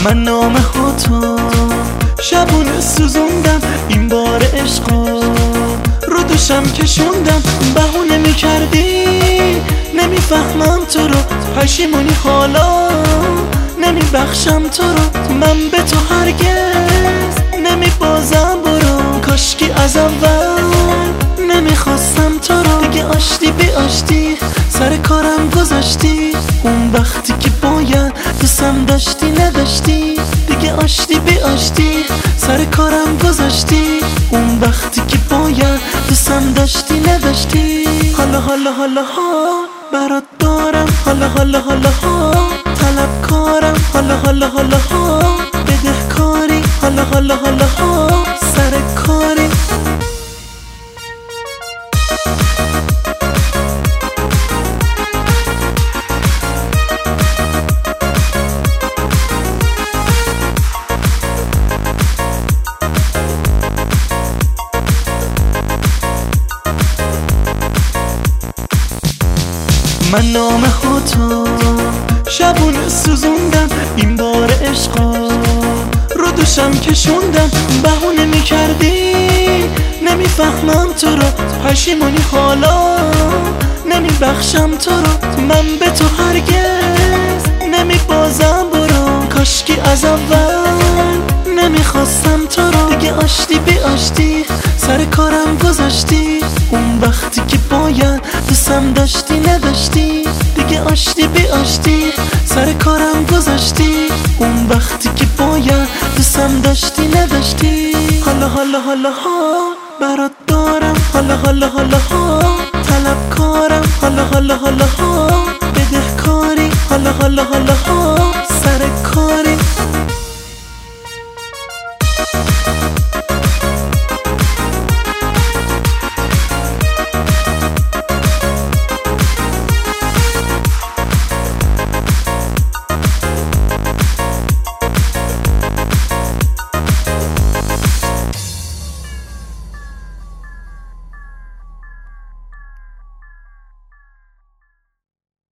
من نامه ها تو شبونه سوزوندم، این بار عشقا رو دوشم کشوندم. بهونه میکردی نمیفهمم تو رو، پشیمونی حالا نمیبخشم تو رو. من به تو هرگز نمیبازم، برو کاشکی از اول نمیخواستم تو رو. دیگه آشتی بی آشتی سر کارم گذاشتی، اون وقتی که باید دوستم داشتی نداشتی. دیگه آشتی بی آشتی سر کارم گذاشتی، اون وقتی که باید دوستم داشتی نداشتی. حالا حالا حالا ها برات دارم، حالا حالا حالا ها طلبکارم، حالا حالا حالا ها بدهکاری، حالا حالا حالا ها سر کاری. من نامه ها تو شبونه سوزوندم، این بار عشقا رو دوشم کشوندم. بهونه میکردی نمیفهمم تو رو، پشیمونی حالا نمیبخشم تو رو. من به تو هرگز نمیبازم، برو کاشکی از اول نمیخواستم تو رو. دیگه آشتی بی آشتی سر کارم گذاشتی، اون وقتی که باید دوستم داشتی نداشتی. دیگه آشتی بی آشتی سر کارم گذاشتی، اون وقتی که باید دوستم داشتی نداشتی. حالا حالا حالا ها برات دارم، حالا حالا حالا ها طلبکارم، حالا حالا حالا